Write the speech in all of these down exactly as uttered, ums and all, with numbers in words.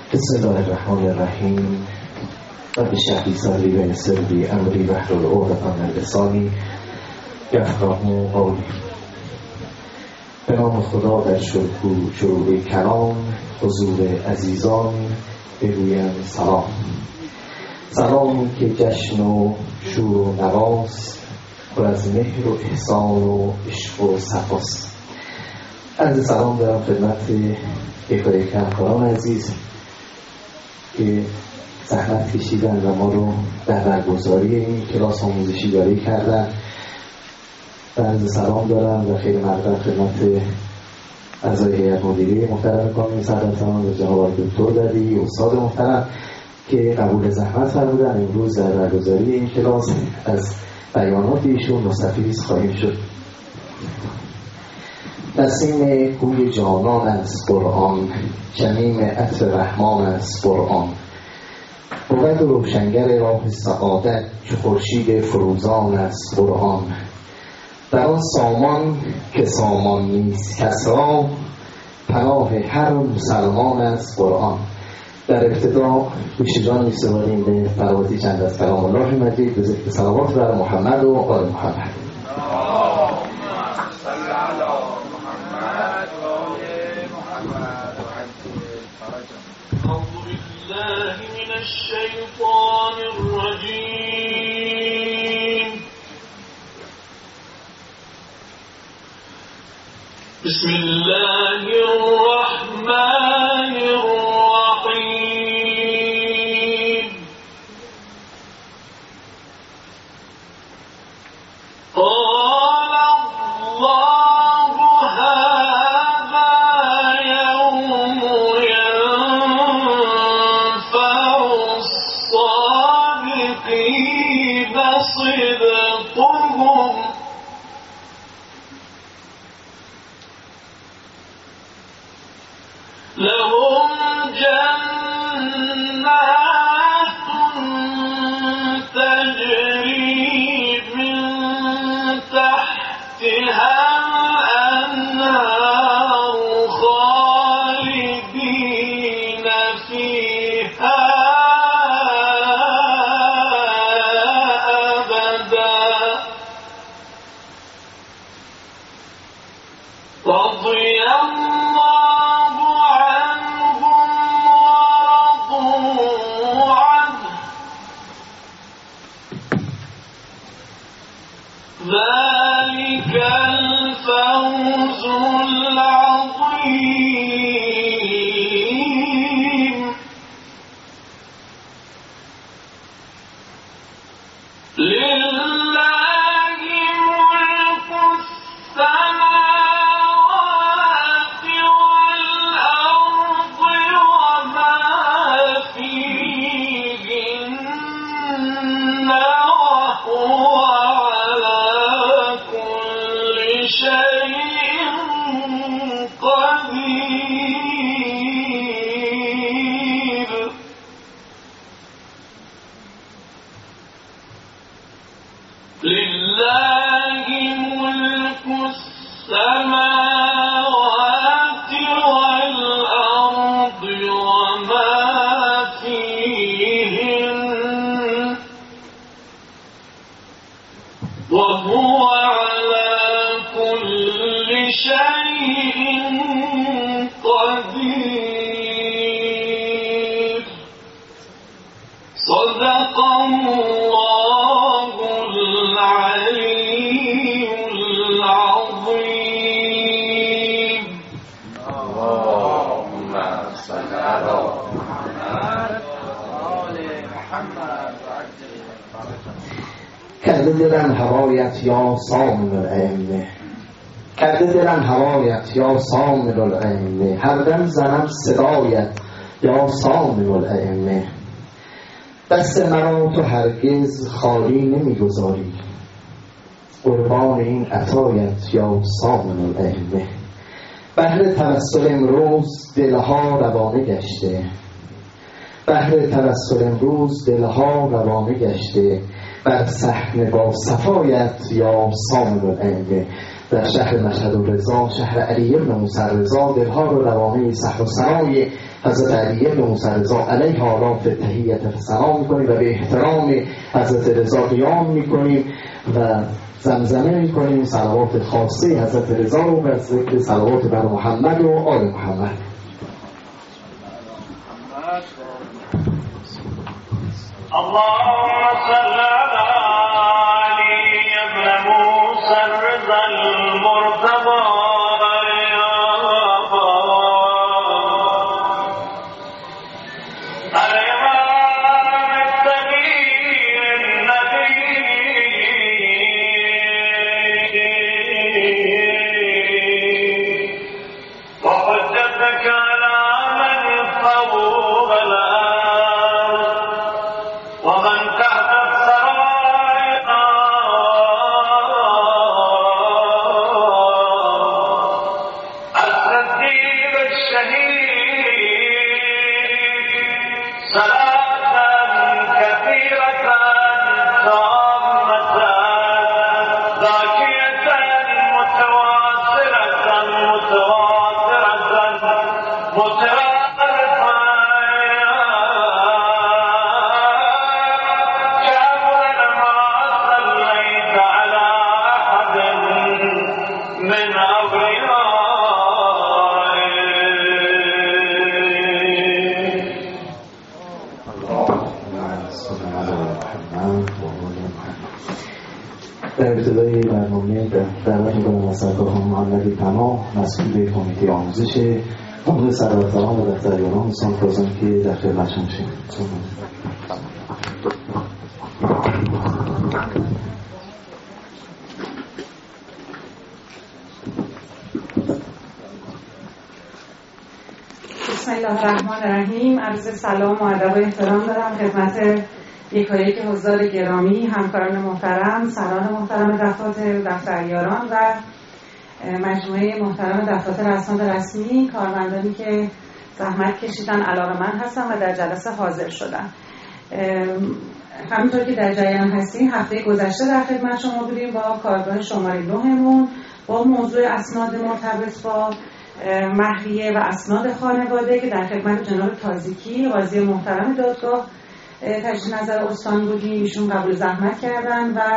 بسم الله الرحمن الرحیم. و به شهری سالی بین سری امری بحر العقدة من لسانی یفقهوا قولی. به نام خدا در شروع شروع کلام حضور عزیزان بگویم سلام. سلامی که جشن و شور و نواست، پر از مهر و احسان و عشق و صفاست. عرض سلام دارم خدمت یک همکاران عزیز که زحمت کشیدن و ما رو در برگزاری این کلاس آموزشی یاری کردن. عرض سلام دارم و خیلی مقدم خدمت اعضای هیئت مدیره محترم کانون سعادتان و جناب دکتر دری استاد محترم که قبول زحمت فرمودن. امروز در برگزاری این کلاس از بیانات ایشون مستفید خواهیم شد. نسیم کوی جانان از قرآن، شمیم عطر رحمان از قرآن. بود روشنگر راه سعادت، چو خورشید فروزان از قرآن. در آن سامان که سامان نیست کس را، پناه هر مسلمان از قرآن. در ابتدا گوشجان می‌سپاریم به فراوتی چند از کلام الله مجید به ذکر صلوات بر محمد و آل محمد. الشيطان الرجيم. بسم الله الرحمن الرحيم. قال الله هذا يوم صدقهم لهم جنات تجري من تحتها الأنهار خالدين فيها رضي الله عنهم ورضوا عنه ذلك الفوز العظيم. لله ملك السماوات والأرض وما فيهن وهو على كل شيء قدير. لله ملك السماوات والأرض وما فيهن وهو على كل شيء قدير. صدق الله العلي العظيم. اللهم صل على محمد وآل محمد وعجل فرجهم. کرده دلم هوایت یا سامن الائمه، کرده دلم هوایت یا سامن الائمه، هر دم زنم صدایت یا سامن الائمه. دست مرا تو هرگز خالی نمیگذاری، قربان این عطایت یا سامن الائمه. بهر توسل امروز دلها روانه گشته، بهر توسل امروز دلها روانه گشته، بر صحن با صفایت یا سامن الائمه. در شهر مشهد و رضا، شهر علی بن موسی رضا، دلها رو روانه صحن و ثنای حضرت علی بن موسی رضا علیه آلام فی تحیت سلام میکنیم و به احترام حضرت رضا قیام میکنیم و زمزمه میکنیم صلوات خاصه حضرت رضا رو و ذکر صلوات بر محمد و آل محمد. اللهم صل على علي بن موسى الرضا المرتضى در ابتدای برنامه دعوت می‌کنم از سرکار خانم محمدی پناه مسئول کمیته آموزش حضور سرورفران و دفتریاران میسان فرازم که در خدمتشون میشیم. بسم الله الرحمن الرحیم. عرض سلام و ادب و احترام دارم خدمت یکایک حضار گرامی، همکاران محترم، سران محترم دفاتر، دفتریاران و مجموعه محترم دفاتر اسناد رسمی، کارمندانی که زحمت کشیدن علاقه‌مند هستن و در جلسه حاضر شدن. همونطور که در جریان هستیم هفته گذشته در خدمت شما بودیم با کارگاه شماره نهمون با موضوع اسناد مرتبط با مهریه و اسناد خانواده که در خدمت جناب تازیکی قاضی محترم دادگاه تجدید نظر استان بودیم. ایشون قبول زحمت کردن و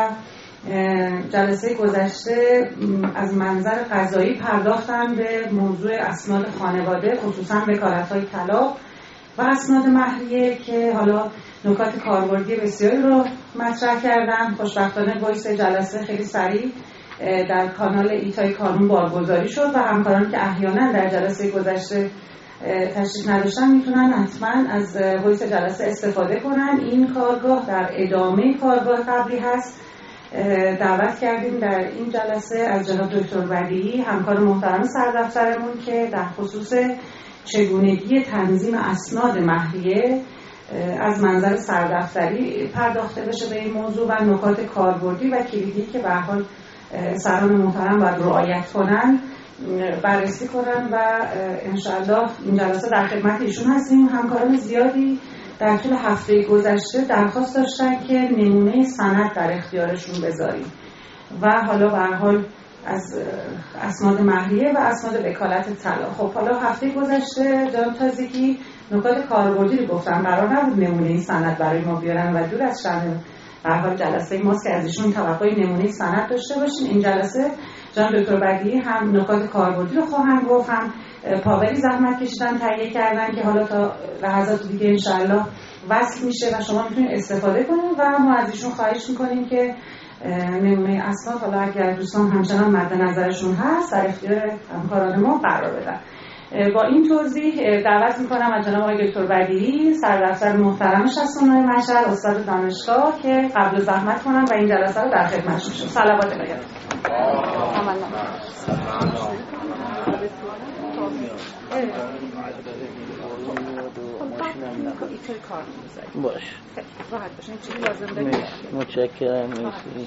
جلسه گذشته از منظر قضایی پرداختن به موضوع اسناد خانواده، خصوصا وکالت‌های طلاق و اسناد مهریه که حالا نکات کاربردی بسیاری رو مطرح کردن. خوشبختانه وایس جلسه خیلی سریع در کانال ایتای کانون بارگذاری شد و همکاران که احیانا در جلسه گذشته تشریف نداشتن میتونن حتما از وایس جلسه استفاده کنن. این کارگاه در ادامه کارگاه قبلی هست. دعوت کردیم در این جلسه از جناب دکتر بدیعی همکار محترم سردفترمون که در خصوص چگونگی تنظیم اسناد مهریه از منظر سردفتری پرداخته بشه به این موضوع و نکات کاربردی و کلیدی که به هر حال سران محترم باید رعایت کنن بررسی کنن و انشاءالله این جلسه در خدمت ایشون هستیم. همکاران زیادی در طول هفته گذشته درخواست داشتن که نمونه سند در اختیارشون بذاریم و حالا به هر حال از اسناد مهریه و اسناد وکالت طلاق. خب حالا هفته گذشته جناب تازیکی نکات کاربردی رو گفتن، قرار نبود نمونه سند برای ما بیارن و دور از شأن به هر حال جلسه ماست که از ایشون توقع نمونه سند داشته باشیم. این جلسه جناب دکتر بدیعی هم نکات کاربردی رو خواهند گفت، هم پاوری زحمت کشیدن تهیه کردن که حالا تا لحظات دیگه انشاءالله وصل میشه و شما میتونید استفاده کنید و ما از ایشون خواهش میکنیم که نمونه اسناد حالا اگر دوستان همچنان مد نظرشون هست در اختیار همکاران ما قرار بدن. با این توضیح دعوت میکنم از جناب آقای دکتر بدیعی سردفتر محترم شصت و نه مشهد استاد دانشگاه که قبل زحمت کنم و این جلسه رو در خدمتشون شم. صلوات الهی. باش راحت باشین، چیزی لازم دارید؟ متشکرم. مرسی.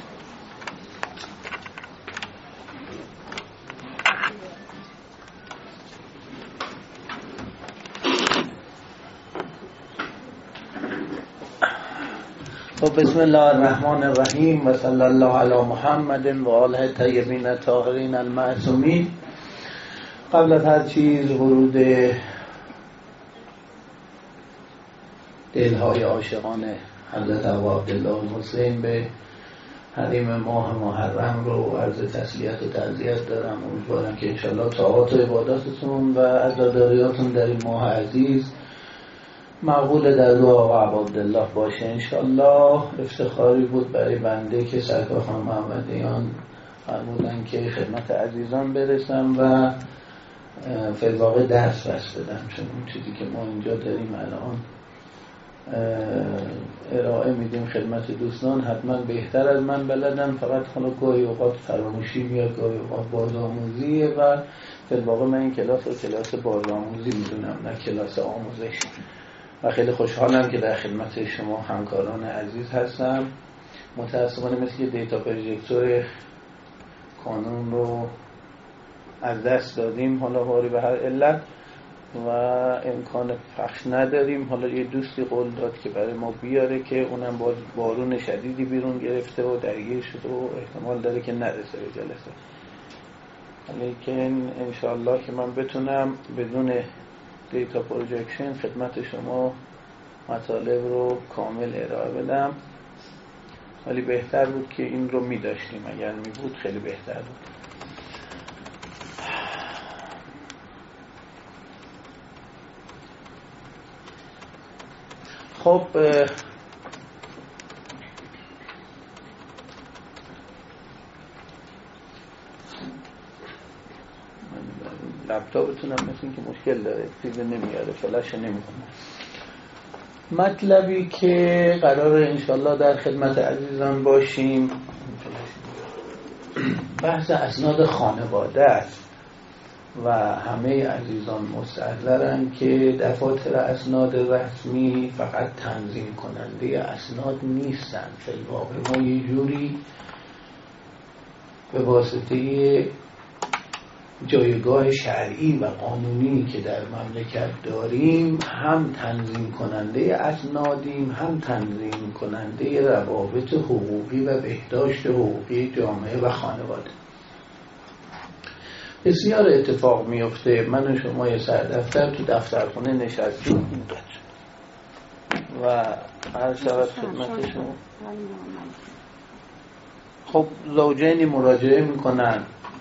خب بسم الله الرحمن الرحیم و صلی الله علی محمد و آله الطیبین الطاهرین المعصومین. قبل از هر چیز ورود دلهای عاشقان حضرت ابا عبدالله الحسین به حریم ماه محرم رو عرض تسلیت و تعزیت دارم. امیدوارم که انشالله طاعات و عباداتتون و عزاداریاتون در این ماه عزیز مقبول در دعا و ابا عبدالله باشه انشالله. افتخاری بود برای بنده که سرکار خانم محمدیان فرمودن که خدمت عزیزان برسم و فی الواقع درس بس بدم، چون اون چیزی که ما اینجا داریم الان ارائه میدیم خدمت دوستان حتما بهتر از من بلدن، فقط حالا گاهی اوقات فراموشی میاد، گاهی اوقات بازآموزیه و فی الواقع من این کلاس رو کلاس بازآموزی میدونم نه کلاس آموزش و خیلی خوشحالم که در خدمت شما همکاران عزیز هستم. متاسفانه مثل که دیتا پروژکتور کانون رو از دست دادیم حالا باری به هر علت و امکان پخش نداریم. حالا یه دوستی قول داد که برای ما بیاره که اونم باز بارون شدیدی بیرون گرفته و درگیر شده و احتمال داره که نرسه به جلسه، لیکن انشاءالله که من بتونم بدون دیتا پروژکشن خدمت شما مطالب رو کامل ارائه بدم، ولی بهتر بود که این رو می داشتیم، اگر می بود خیلی بهتر بود. خب لپتاپتونم مثل این که مشکل داره، چیزی نمیاره، فلش نمیکنه. مطلبی که قرار انشالله در خدمت عزیزان باشیم بحث اسناد خانواده است و همه عزیزان مستحضرن که دفاتر اسناد رسمی فقط تنظیم کننده اسناد نیستن. فی الواقع ما یه جوری به واسطه جایگاه شرعی و قانونی که در مملکت داریم هم تنظیم کننده اسنادیم، هم تنظیم کننده روابط حقوقی و بهداشت حقوقی جامعه و خانواده. بسیار اتفاق میفته من و شما یه سردفتر تو دفترخونه نشستیم و هر شود خدمت شما خب زوجینی مراجعه میکنن،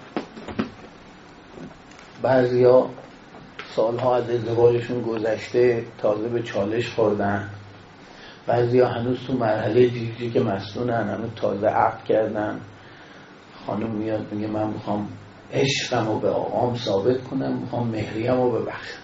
بعضیا سالها از ازدواجشون گذشته تازه به چالش خوردن، بعضیا هنوز تو مرحله جیجی که مسئولن، هنوز تازه عقد کردن. خانم میاد میگه من میخوام عشقم رو به آقام ثابت کنم، میخوام مهریم رو ببخشم.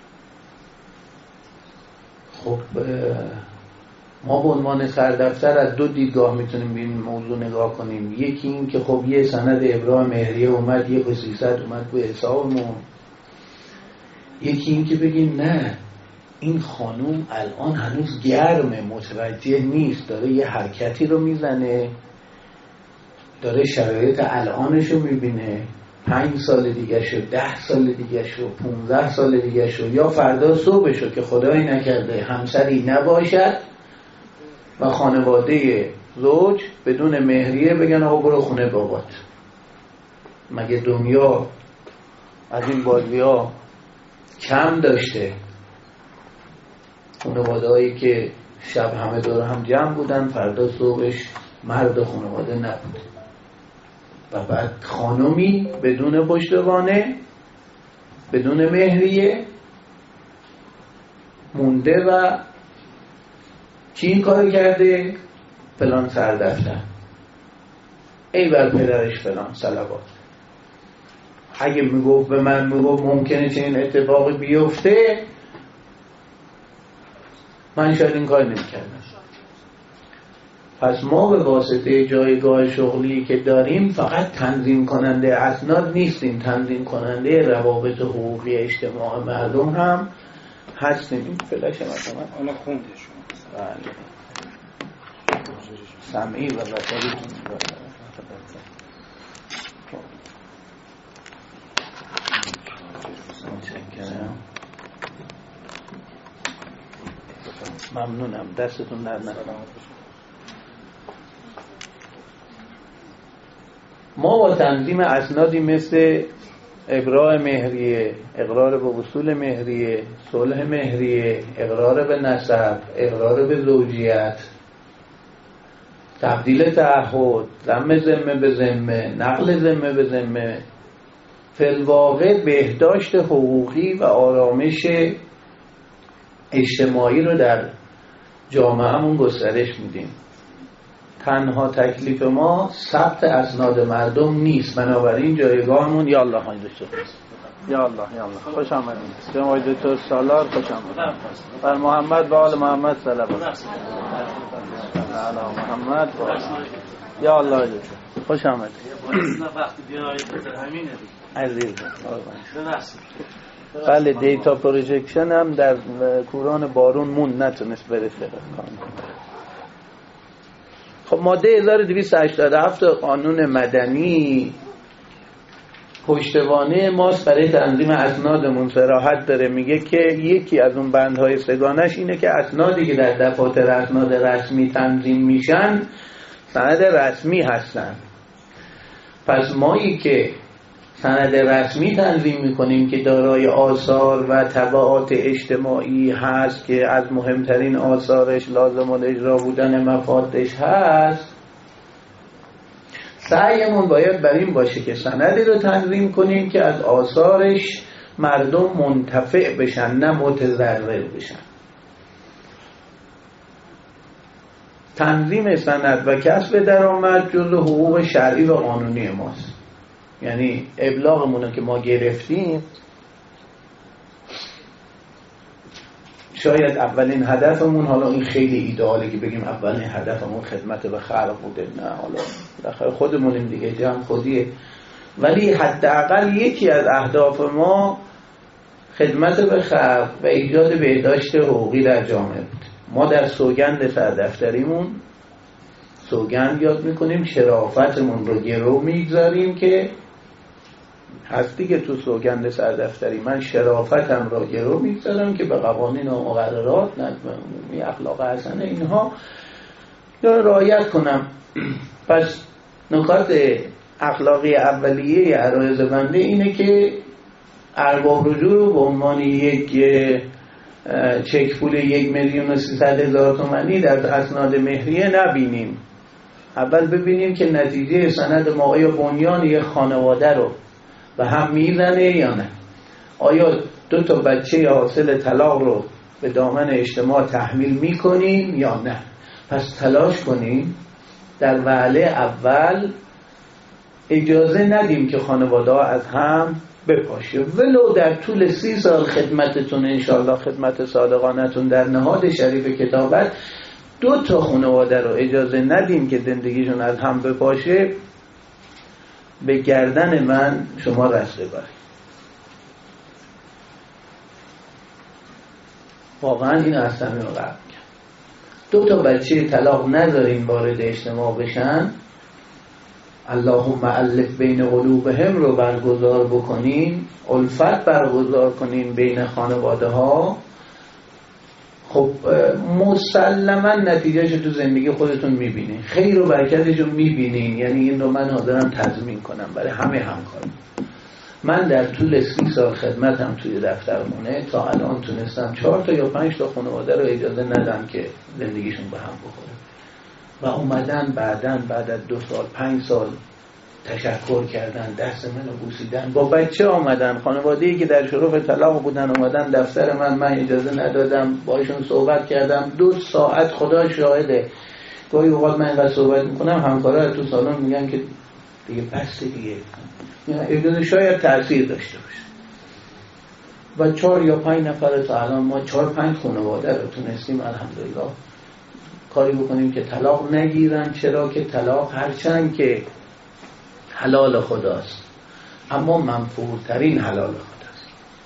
خب ما به عنوان سردفتر از دو دیدگاه میتونیم به این موضوع نگاه کنیم. یکی این که خب یه سند ابراء مهریه اومد، یه خصیصت اومد به حسابمون. یکی این که بگیم نه، این خانوم الان هنوز گرمه، متوجه نیست، داره یه حرکتی رو میزنه، داره شرایط الانش رو میبینه، پنج سال دیگه شو، ده سال دیگه شو، پونزده سال دیگه شو، یا فردا صبح شو که خدایی نکرده همسری نباشد و خانواده زوج بدون مهریه بگن آقا برو خونه بابات. مگه دنیا از این بازی ها کم داشته؟ خانواده هایی که شب همه دور هم جمع بودن، فردا صبحش مرد خانواده نبود و بعد خانومی بدون پشتوانه بدون مهریه مونده و کی این کار کرده؟ فلان سردفتر، ای بر پدرش فلان صلوات. اگه میگفت به من میگفت ممکنه چنین اتفاقی بیفته، من شاید این کار نمی‌کردم. پس ما به واسطه جایگاه شغلی که داریم فقط تنظیم کننده اسناد نیستیم، تنظیم کننده روابط حقوقی اجتماع مردم هم هستیم. این فلش مثلا حالا خونده شما بله سمعی و بصری ممنونم، دستتون در نکنم. ما با تنظیم اسنادی مثل ابراء مهریه، اقرار به اصول مهریه، صلح مهریه، اقرار به نسب، اقرار به زوجیت، تبدیل تعهد، ضم ذمه به ذمه، نقل ذمه به ذمه، فی الواقع بهداشت حقوقی و آرامش اجتماعی رو در جامعهمون گسترش میدیم. تنها تکلیف ما ثبت اسناد مردم نیست، بنابراین جایگاهمون یا الله های دکتر یا الله یا الله خوش آمدید جناب دکتر سالار، خوش آمدید بر محمد و آل محمد صلوات علی محمد و یا الله دکتر خوش آمدید. وقتی بیاید همینه عزیز بله دیتا پروژکشن هم در کوران بارون مون نتونست برسه. خب ماده هزار و دویست و هشتاد و هفت قانون مدنی پشتوانه ماست برای تنظیم اسنادمون، صراحت داره، میگه که یکی از اون بندهای سگانش اینه که اسنادی که در دفاتر اسناد رسمی تنظیم میشن سند رسمی هستن. پس مایی که سند رسمی تنظیم میکنیم که دارای آثار و تبعات اجتماعی هست که از مهمترین آثارش لازم الاجرا بودن مفادش هست، سعیمون باید بر این باشه که سندی رو تنظیم کنیم که از آثارش مردم منتفع بشن نه متضرر بشن. تنظیم سند و کسب درآمد جزو حقوق شرعی و قانونی ماست. یعنی ابلاغمون که ما گرفتیم شاید اولین هدفمون، حالا این خیلی ایدئاله که بگیم اولین هدفمون خدمت به خلق بوده، نه حالا بالاخره خودمونیم دیگه، جمع خودیه، ولی حداقل یکی از اهداف ما خدمت به خلق و ایجاد بهداشت حقوقی در جامعه بود. ما در سوگند سردفتریمون سوگند یاد میکنیم شرافتمون رو گرو میگذاریم که هستی که تو سوگند سردفتری من شرافتم را گرو میگذارم که به قوانین و مقررات نظم اخلاق حسنه اینها رعایت کنم. پس نکات اخلاقی اولیه عرایض بنده اینه که ارباب رجوع به عنوان یک چک پول یک میلیون و سیصد هزار تومانی در اسناد مهریه نبینیم. اول ببینیم که نتیجه سند ما آیا بنیان یک خانواده رو و هم میزنه یا نه، آیا دو تا بچه حاصل طلاق رو به دامن اجتماع تحمیل میکنیم یا نه. پس تلاش کنیم در وهله اول اجازه ندیم که خانواده ها از هم بپاشه، ولو در طول سی سال خدمتتون انشاءالله خدمت صادقانتون در نهاد شریف کتابت دو تا خانواده رو اجازه ندیم که زندگیشون از هم بپاشه، به گردن من شما رسل بارید. واقعا این از صمیم قلب میگم. دو تا بچه طلاق نذارین وارد اجتماع بشن، اللهم الف بین قلوبهم رو برگزار بکنین، الفت برگزار کنین بین خانواده ها. خب مسلما نتیجهش تو زندگی خودتون میبینین، خیر و برکتش رو میبینین. یعنی این رو من حاضرم تضمین کنم برای همه همکارم. من در طول سی سال خدمتم توی دفترمونه تا الان تونستم چهار تا یا پنج تا خانواده رو اجازه ندم که زندگیشون به هم بخوره و اومدن بعدن بعد از دو سال پنج سال تشکر کردن، دست منو بوسیدن، با بچه آمدن، خانواده‌ای که در شرف طلاق بودن اومدن دفتر من، من اجازه ندادم باشون صحبت کردم دو ساعت. خدا شاهده گاهی اوقات من اینقدر صحبت میکنم همکارا تو سالن میگن که دیگه بس دیگه، اجازه شاید تأثیر داشته باشه. و چهار یا پنج نفر تا الان ما چهار پنج خانواده رو تونستیم الحمدلله کاری بکنیم که طلاق نگیرن. چرا که طلاق هرچند که حلال خداست اما منفورترین حلال خداست.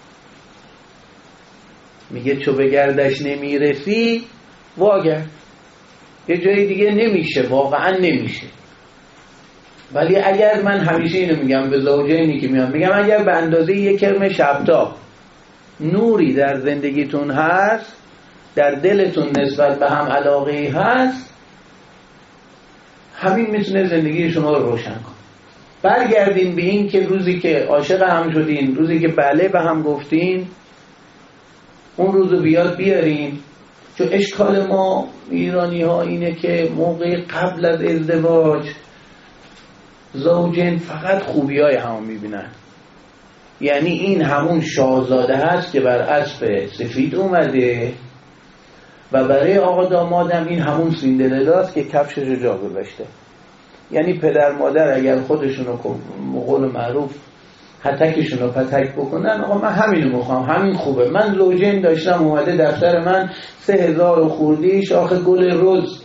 میگه چو به گردش نمیرسی واگرد، یه جای دیگه نمیشه، واقعا نمیشه. ولی اگر من همیشه اینو میگم به زوجینی که میام، میگم اگر به اندازه یک کرم شبتاب نوری در زندگیتون هست، در دلتون نسبت به هم علاقه هست، همین میتونه زندگی شما رو روشن کنه. برگردین به این که روزی که عاشق هم شدین، روزی که بله به هم گفتین، اون روزو بیاد بیارین. چون اشکال ما ایرانی ها اینه که موقع قبل از ازدواج زوجین فقط خوبی های همون میبینن. یعنی این همون شاهزاده هست که بر اسب سفید اومده و برای آقا دامادم این همون سیندرلاست که کفشش رو جا گذاشته. یعنی پدر مادر اگر خودشونو مقول معروف هتکشونو پتک بکنن، آقا من همینو میخوام، همین خوبه. من زوجین داشتم اومده دفتر من سه هزار و خوردی شاخ گل روز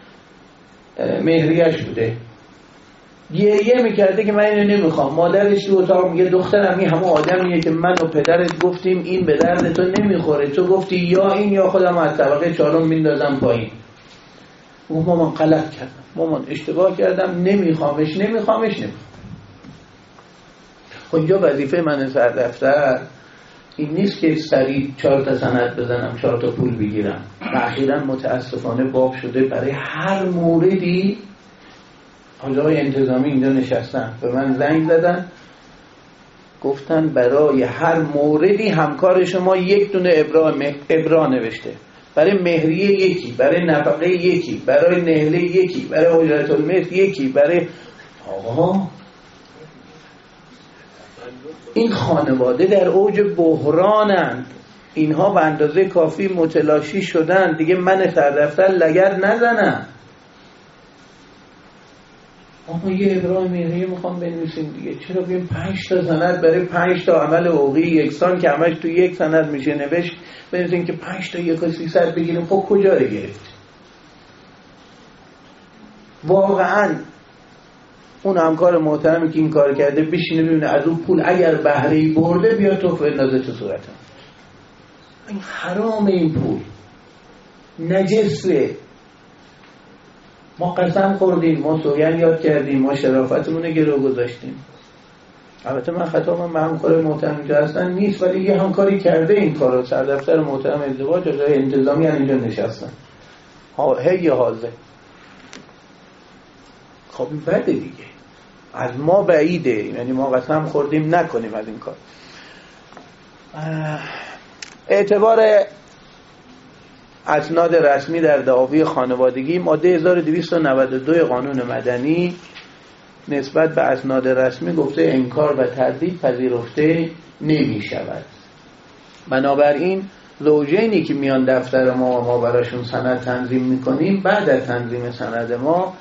مهریش بوده، گریه میکرده که من اینو نمیخوام. مادرش تو اتاق میگه دخترم این همه آدمیه که من و پدرت گفتیم این به درد تو نمیخوره، تو گفتی یا این یا خودم از طبقه چهارم میندازم پایین. او مامان غلط کردم، مامان اشتباه کردم، نمیخوامش نمیخوامش نمیخوام. خب اینجا وظیفه من سر دفتر این نیست که سریع چهار تا سند بزنم چهار تا پول بگیرم. و اخیراً متاسفانه باب شده برای هر موردی حاجای انتظامی اینجا نشستن به من زنگ زدن گفتن برای هر موردی همکار شما یک دونه ابرا, ابرا نوشته، برای مهریه یکی، برای نفقه یکی، برای نهله یکی، برای اجرت المثل یکی، برای آقا این خانواده در اوج بحرانند. اینها به اندازه کافی متلاشی شدن دیگه. من سردفتر لگد نزنم، اما یه ابراهیم مهریه میخوام بنویسیم دیگه. چرا بگیم پنج تا سند برای پنج تا عمل حقوقی یکسان که همش تو یک سند میشه نوشت بنویسیم که پنج تا یک و سیصد بگیریم؟ خب کجا رو گرفت؟ واقعا اون همکار محترمی که این کار کرده بشینه ببینه از اون پول اگر بهره‌ای برده بیا تو اندازه تو صورتم. این حرام، این پول نجسه. ما قسم خوردیم، ما سوگند یاد کردیم، ما شرافتمون رو گرو گذاشتیم. البته من خطا من به همکار محترم اینجا هستن نیست، ولی یه همکاری کرده این کارو. سردفتر محترم ازدواج جای انتظامی هم اینجا نشستن، هی حاضر. خب این بده دیگه، از ما بعیده. یعنی ما قسم خوردیم نکنیم از این کار. اعتبار اسناد رسمی در دعاوی خانوادگی، ماده هزار و دویست و نود و دو قانون مدنی نسبت به اسناد رسمی گفته انکار و تردید پذیرفته نمی شود. بنابراین زوجینی که میان دفتر ما و ما براشون سند تنظیم میکنیم، بعد از تنظیم سند ما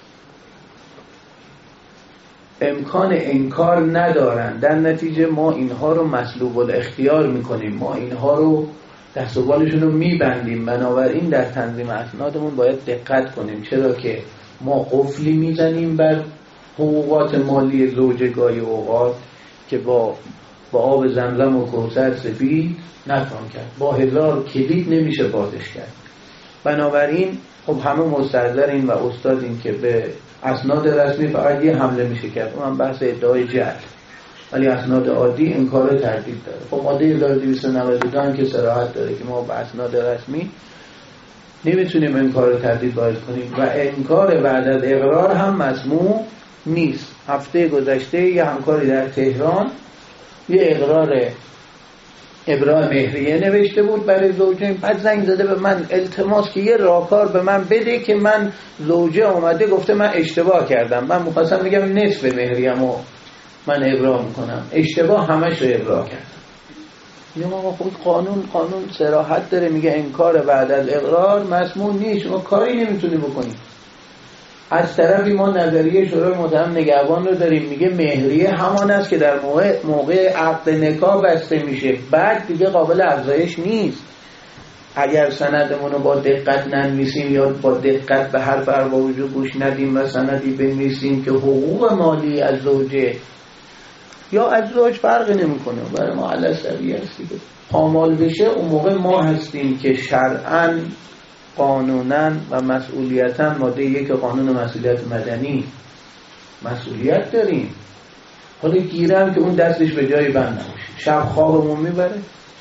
امکان انکار ندارن. در نتیجه ما اینها رو مسلوب الاختیار میکنیم، ما اینها رو دست و بالشون رو میبندیم. بنابراین در تنظیم اسنادمون باید دقت کنیم، چرا که ما قفلی میزنیم بر حقوقات مالی زوجگاهی اوقات که با با آب زمزم و کوثر سفید نتوان کرد، با هزار کلید نمیشه بازش کرد. بنابراین خب همه مستحضرین و استادین که به اسناد رسمی فقط یه حمله میشه کرد، اونم بحث ادعای جهل، ولی اسناد عادی انکار تردید داره. خب ماده هزار و دویست و نود و دو هم که صراحت داره که ما به اسناد رسمی نمیتونیم انکار تردید وارد کنیم و انکار بعد از اقرار هم مسموع نیست. هفته گذشته یه همکاری در تهران یه اقرار ابراء مهریه نوشته بود برای زوجین، بعد زنگ زده به من التماس که یه راهکار به من بده که من زوجه اومده گفته من اشتباه کردم، من می‌خواستم بگم نصف مهریه‌مو من ابراء میکنم، اشتباه همش رو ابراء کردم. میگم آقا خود قانون قانون صراحت داره، میگه انکار بعد از اقرار مسموع نیست، شما کاری نمیتونی بکنی. از طرفی ما نظریه شورای محترم نگهبان رو داریم، میگه مهریه همان است که در موقع موقع عقد نکاح بسته میشه، بعد دیگه قابل افزایش نیست. اگر سندمون رو با دقت ننویسیم یا با دقت به حرف ارباب وجود گوش ندیم و سندی بنویسیم که حقوق مالی از زوجه یا از زوج فرقی نمیکنه، برای ما علسوی هستی که پامال بشه، اون موقع ما هستیم که شرعاً قانوناً و مسئولیتاً ماده یک قانون مسئولیت مدنی مسئولیت داریم. حالا گیرم که اون دستش به جای بند نمیشه، شب خوابمون میبره.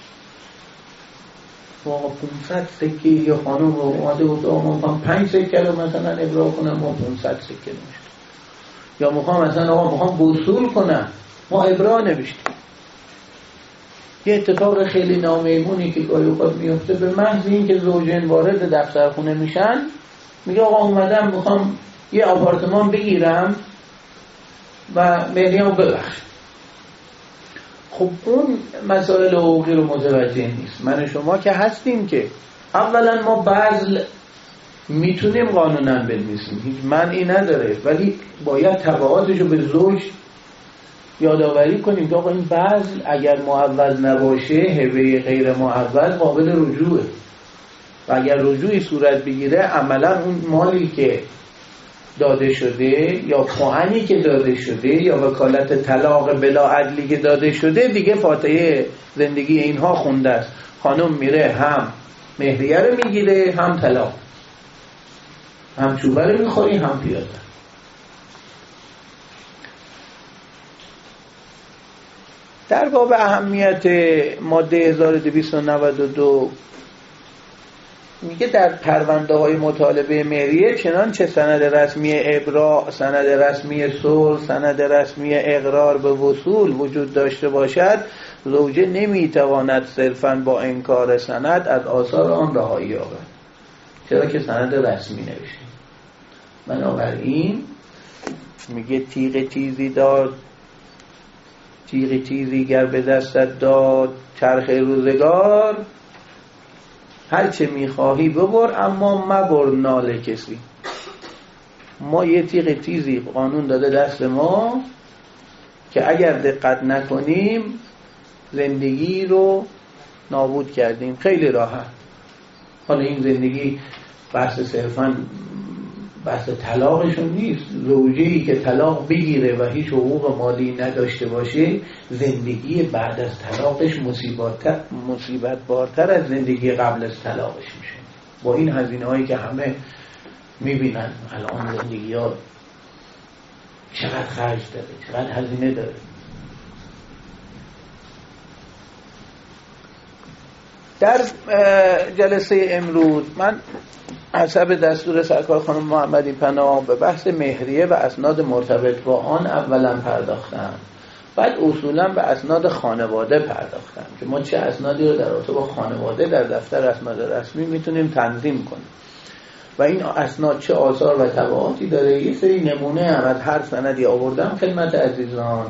واقعا پانصد سکه یه خانم رو اومده بود آمان پنج سکه رو مثلا ابراء کنم، ما پانصد سکه نمیشه. یا میخوام مثلا آقا میخوام وصول کنم، ما ابرا نوشتیم. یه اتفاق خیلی نامیمونی که گاهی اوقات میفته، به محض اینکه زوجین وارد دفتر خونه میشن میگه آقا اومدم میخوام یه آپارتمان بگیرم و مهریه‌مو ببخش. خب اون مسائل حقوقی رو متوجه نیست. من شما که هستیم که اولا ما بذل میتونیم قانونا بنویسیم، هیچ معنی نداره، ولی باید تبعاتش رو به زوج یادآوری کنیم که آقا این بذل اگر معول نباشه، هبه غیر معول قابل رجوعه و اگر رجوعی صورت بگیره عملا اون مالی که داده شده یا پوانی که داده شده یا وکالت طلاق بلا عدلی که داده شده دیگه فاتحه زندگی اینها خونده است. خانم میره هم مهریه رو میگیره هم طلاق، هم چوبه رو میخوری هم پیاده. در باب اهمیت ماده هزار و دویست و نود و دو میگه در پرونده های مطالبه مهریه چنانچه سند رسمی ابراء، سند رسمی صلح، سند رسمی اقرار به وصول وجود داشته باشد، زوجه نمیتواند صرفاً با انکار سند از آثار آن رهایی یابد، چرا که سند رسمی نوشته. بنابراین میگه تیغ تیزی داد، تیغ تیزی گر به دستت داد چرخ روزگار، هرچه میخواهی ببر اما مبر نال کسی. ما یه تیغ تیزی قانون داده دست ما که اگر دقت نکنیم زندگی رو نابود کردیم. خیلی راحت. حالا این زندگی بحث صرفاً بحث طلاقشون نیست. زوجه‌ای که طلاق بگیره و هیچ حقوق مالی نداشته باشه، زندگی بعد از طلاقش مصیبت مصیبت بارتر از زندگی قبل از طلاقش میشه. با این هزینه هایی که همه میبینن الان زندگی ها چقدر خرج داره، چقدر هزینه داره. در جلسه امروز من حسب دستور سرکار خانم محمدی پناه به بحث مهریه و اسناد مرتبط با آن اولا پرداختم، بعد اصولا به اسناد خانواده پرداختم که ما چه اسنادی رو در رابطه با خانواده در دفتر اسناد رسمی میتونیم تنظیم کنیم و این اسناد چه آثار و تبعاتی داره. یه سری نمونه هم از هر سندی آوردم خدمت عزیزان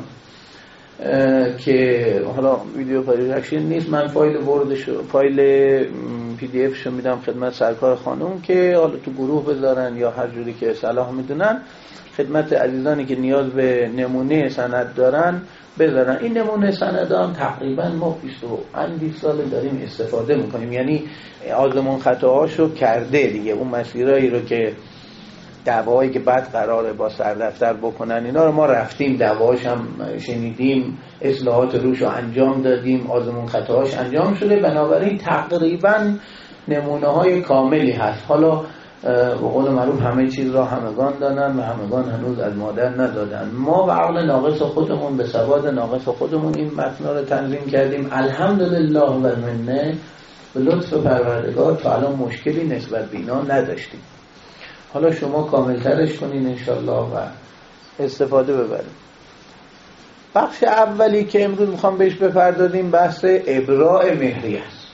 که حالا ویدیو پروژکشن نیست، من فایل وردشو فایل پی دی اف شو میدم خدمت سرکار خانم که حالا تو گروه بذارن یا هر جوری که صلاح میدونن خدمت عزیزانی که نیاز به نمونه سند دارن بذارن. این نمونه سند هم تقریبا ما بیست و اندی سال داریم استفاده میکنیم، یعنی آزمون خطاهاشو کرده دیگه. اون مسیرایی رو که دعوایی که بعد قراره با سردفتر بکنن اینا رو ما رفتیم، دعواش هم شنیدیم، اصلاحات روش رو انجام دادیم، آزمون خطاهاش انجام شده. بنابراین تقریبا نمونه های کاملی هست. حالا به قول معروف همه چیز را همگان دادن و همگان هنوز از مادر ندادن. ما به عقل ناقص خودمون، به سواد ناقص خودمون این متن رو تنظیم کردیم. الحمدلله و منه به لطف پروردگار تا الان مشکلی نسبت به اینا نداشتیم. حالا شما کاملترش کنین انشالله و استفاده ببرید. بخش اولی که امروز میخوام بهش بپردازیم بحث ابراء مهریه است.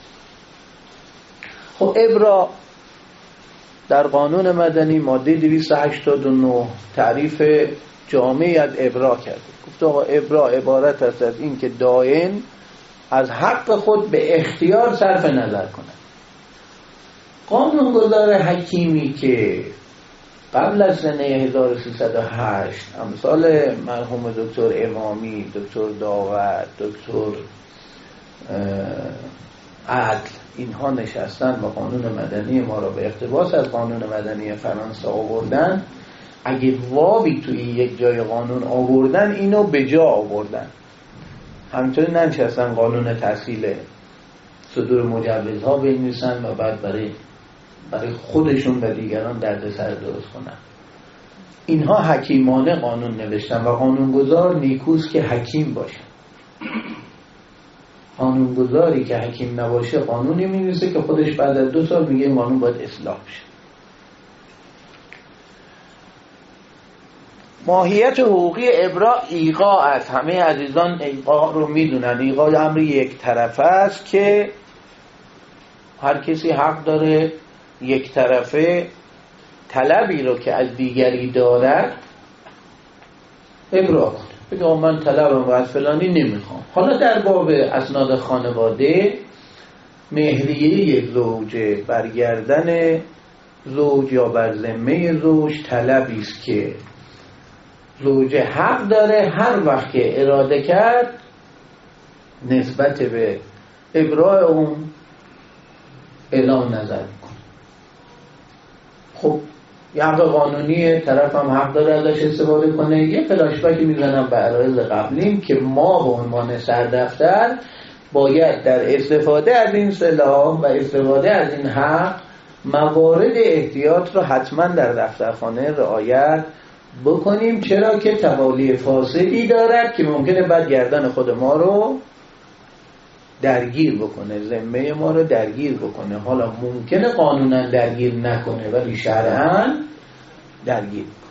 خب ابراء در قانون مدنی ماده دویست و هشتاد و نه تعریف جامعی از ابراء کرده. گفت آقا ابراء عبارت است از این که دائن از حق خود به اختیار صرف نظر کند. قانونگذار حکیمی که قبل از سنه هزار و سیصد و هشت امثال مرحوم دکتر امامی، دکتر داوود، دکتر عدل اینها نشستن و قانون مدنی ما را به اقتباس از قانون مدنی فرانسه آوردن، اگه وابی توی یک جای قانون آوردن اینو به جا آوردن. همینطوری ننشستن قانون تحصیل صدور مجوزها بنویسن و بعد برای برای خودشون و دیگران دردسر درست کنن. اینها حکیمانه قانون نوشتن و قانونگذار نیکوست که حکیم باشه. قانونگذاری که حکیم نباشه قانونی می‌نویسه که خودش بعد از دو سال میگه این قانون باید اصلاح بشه. ماهیت حقوقی ابرا ایقاع است. همه عزیزان ایقاع رو میدونن. ایقاع امر یک طرفه است که هر کسی حق داره یک طرفه طلبی رو که از دیگری دارد ابرا کنه، بگه من طلبم و از فلانی نمیخوام. حالا در باب اسناد خانواده، مهریه زوجه برگردن زوج یا بر ذمه زوج طلبی است که زوجه حق داره هر وقت که اراده کرد نسبت به ابراء اون اعلام نظر میکنه. خب یه حق قانونی، طرف هم حق داره ازش استفاده کنه. یه فلاشبکی میزنم به عرایض قبلیم که ما به عنوان سردفتر باید در استفاده از این سلاح و استفاده از این حق موارد احتیاط رو حتما در دفترخانه رعایت بکنیم، چرا که توالی فاسدی دارد که ممکنه بعد گردن خود ما رو درگیر بکنه، ذمه ما رو درگیر بکنه. حالا ممکنه قانونا درگیر نکنه ولی شرعاً درگیر بکنه.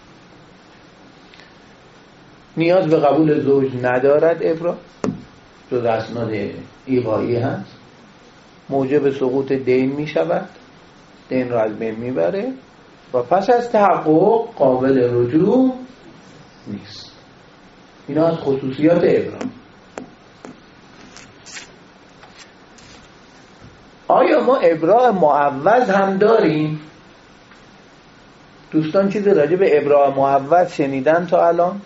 نیاز به قبول زوج ندارد ابرا، جز اسناد ایقاعی هست، موجب سقوط دین می شود، دین را از بین می بره و پس از تحقق قابل رجوع نیست. اینا از خصوصیات ابرا. آیا ما ابراء معوض هم داریم؟ دوستان چیزی راجع به ابراء معوض شنیدن تا الان؟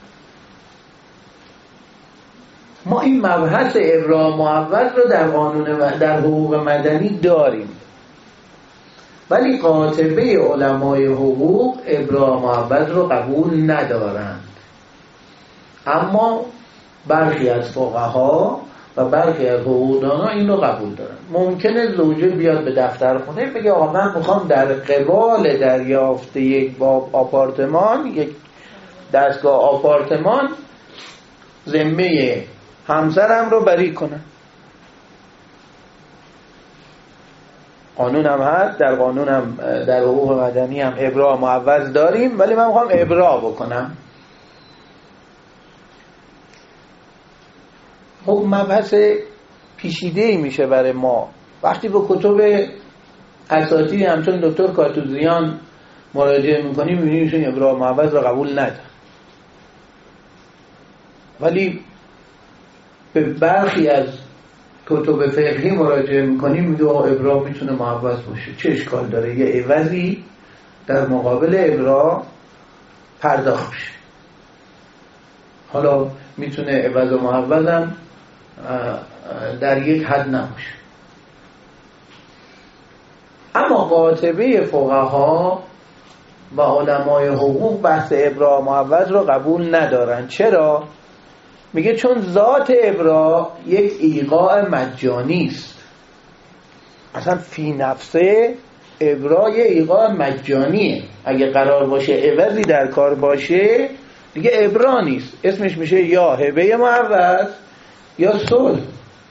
ما این مبحث ابراء معوض رو در قانون و در حقوق مدنی داریم، ولی قاطبه علمای حقوق ابراء معوض رو قبول ندارند. اما برخی از فقها و برخی از حقوقدانا این رو قبول دارن. ممکنه زوجه بیاد به دفتر خونه بگه آقا من میخوام در قبال دریافت یک باب آپارتمان، یک دستگاه آپارتمان، ذمه همسرم رو بری کنم. قانون هم هست، در قانون هم در حقوق مدنی هم ابراء معوض داریم، ولی من میخوام ابراء بکنم. خب مبحث پیچیده‌ای میشه برای ما. وقتی به کتب اساطیر همچون دکتر کاتوزیان مراجعه میکنیم میبینیم ایشون ابراء معوض رو قبول نداره، ولی به برخی از کتب فقهی مراجعه میکنیم میگه ابراء میتونه معوض باشه. چه اشکال داره؟ یه عوضی در مقابل ابراء پرداخت بشه. حالا میتونه عوض و معوض هم در یک حد نباشه. اما قاطبه فقها و علمای حقوق بحث ابراء معوض رو قبول ندارن. چرا؟ میگه چون ذات ابراء یک ایقاع مجانی است. اصلا فی نفسه ابراء یک ایقاع مجانیه. اگه قرار باشه عوضی در کار باشه دیگه ابراء نیست، اسمش میشه یا هبه معوض یا صلح.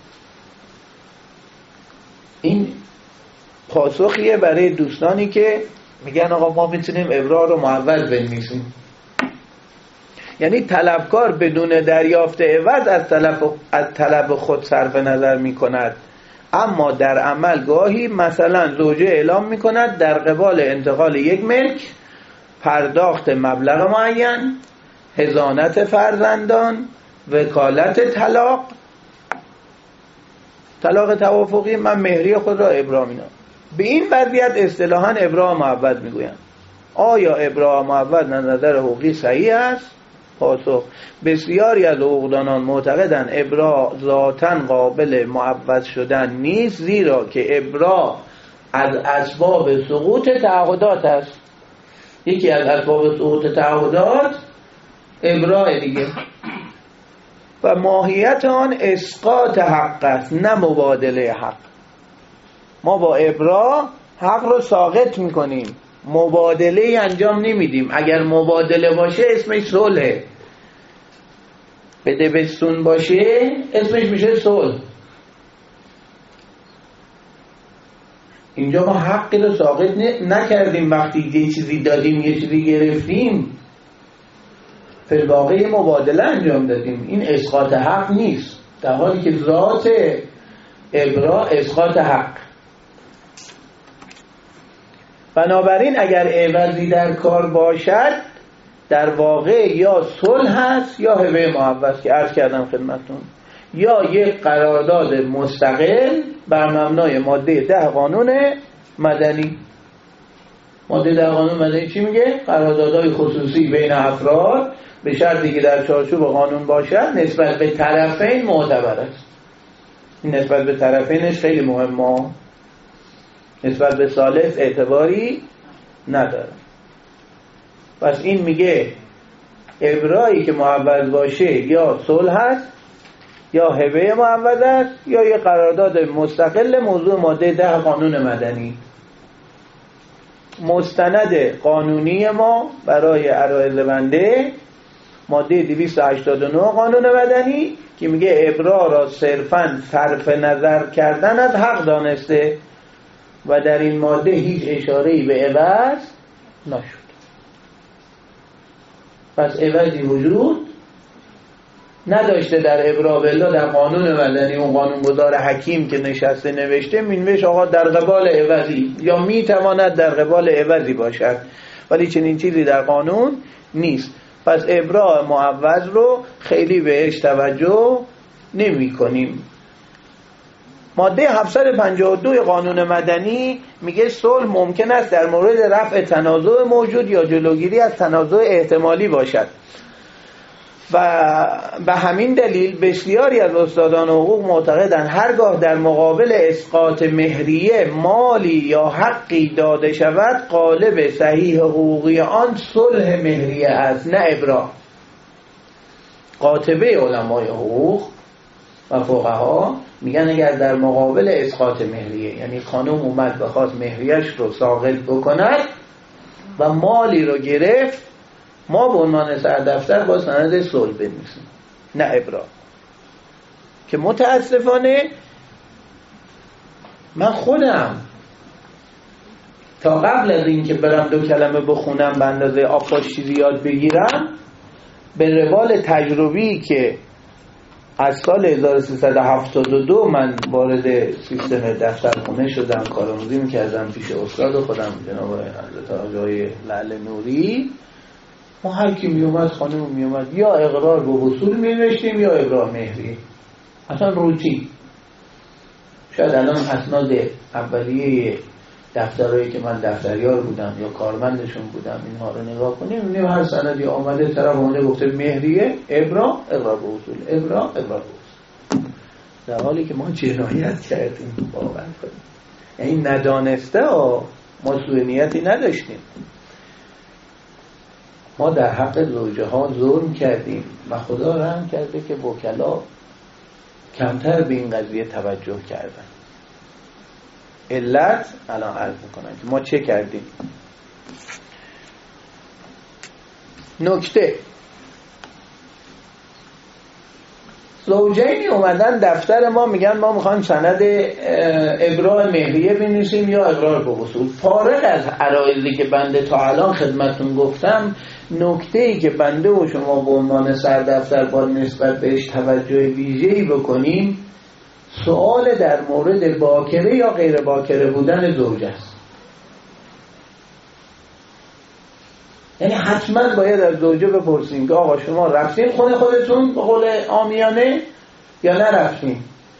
این پاسخیه برای دوستانی که میگن آقا ما میتونیم ابراء رو معوض بنویسیم. یعنی طلبکار بدون دریافت عوض از طلب از طلب خود صرف نظر میکند، اما در عمل گاهی مثلا زوجه اعلام میکند در قبال انتقال یک ملک پرداخت مبلغ معین، حضانت فرزندان، وکالت طلاق، طلاق توافقی، من مهری خود را ابراء می‌نمایم. به این وضعیت اصطلاحاً ابراء معوض میگویند. آیا ابراء معوض از نظر حقوقی صحیح است؟ پاسخ: بسیاری از حقوقدانان معتقدند ابراء ذاتاً قابل معوض شدن نیست، زیرا که ابراء از اسباب سقوط تعهدات است. یکی از اسباب سقوط تعهدات ابراء دیگه، و ماهیت آن اسقاط حق است نه مبادله حق. ما با ابراء حق رو ساقط میکنیم، مبادله انجام نمیدیم. اگر مبادله باشه اسمش صلحه، بده بستون باشه اسمش میشه صلح. اینجا ما حقی رو ساقط نکردیم، وقتی یه چیزی دادیم یه چیزی گرفتیم. فی‌الواقع مبادله انجام دادیم. این اسقاط حق نیست، در حالی که ذات ابرا اسقاط حق. بنابراین اگر عوضی در کار باشد در واقع یا صلح هست یا هبه معوض که عرض کردم خدمتتون، یا یک قرارداد مستقل بر مبنای ماده ده قانون مدنی. ماده ده قانون مدنی چی میگه؟ قراردادهای خصوصی بین افراد به شرطی که در چارچوب قانون باشد نسبت به طرفین معتبر است. این نسبت به طرفینش خیلی مهمه، نسبت به ثالث اعتباری نداره. پس این میگه ابرایی که معوض باشه یا صلح هست یا هبه معوض است یا یه قرارداد مستقل موضوع ماده ده قانون مدنی. مستند قانونی ما برای عرایض بنده ماده دویست و هشتاد و نه قانون مدنی که میگه ابرا را صرفاً صرف نظر کردن از حق دانسته و در این ماده هیچ اشاره‌ای به عوض نشد. پس عوضی وجود نداشته در ابرا بالله. در قانون مدنی اون قانونگذار حکیم که نشسته نوشته مینوشت آقا در قبال عوضی یا میتواند در قبال عوضی باشد، ولی چنین چیزی در قانون نیست. پس ابرا معوض رو خیلی بهش توجه نمی کنیم. ماده هفتصد و پنجاه و دو قانون مدنی میگه صلح ممکن است در مورد رفع تنازع موجود یا جلوگیری از تنازع احتمالی باشد و به همین دلیل بسیاری از استادان حقوق معتقدند هرگاه در مقابل اسقاط مهریه مالی یا حقی داده شود قالب صحیح حقوقی آن صلح مهریه است نه ابرا. قاطبه علمای حقوق و فقها میگن اگر در مقابل اسقاط مهریه، یعنی خانم اومد بخواست مهریه‌اش رو ساقط بکند و مالی رو گرفت، ما به عنوان سردفتر با سند صلح بنویسیم نه ابرا. که متاسفانه من خودم تا قبل از این که برم دو کلمه بخونم به اندازه آبپاش چیزی یاد بگیرم، به روال تجربی که از سال هزار و سیصد و هفتاد و دو من وارد سیستم دفترخونه شدم، کارآموزی میکردم پیش استاد خودم جناب حضرت آقای لعل نوری. ما هر کی میومد خانم میومد یا اقرار به وصول مینوشتیم یا ابرام مهری، اصلا روتین. شاید الان اسناد اولیه دفترهایی که من دفتریار بودم یا کارمندشون بودم اینها رو نگاه کنیم میبینیم هر سندی آمده طرف اومده گفته مهریه ابرام اقرار به وصول، ابرام اقرار به وصول، در حالی که ما جنایت کردیم واقعا کنیم. یعنی ندانسته ها، ما سوء نیتی نداشتیم، ما در حق زوجه ها ظلم کردیم و خدا رحم کرده که وکلا کمتر به این قضیه توجه کردن. علت الان عرض میکنم که ما چه کردیم. نکته، زوجینی اومدن دفتر ما میگن ما میخوایم سند ابراء مهریه بنویسیم یا اقرار به وصول. فارغ از عرایضی که بنده تا الان خدمتون گفتم، نکته‌ای که بنده و شما به عنوان سردفتر با نسبت بهش توجه ویژه‌ای بکنیم، سوال در مورد باکره یا غیر باکره بودن زوج است. یعنی حتما باید از زوجه بپرسیم که آقا شما رفتین خونه خودتون به قول عامیانه یا نرفتین؟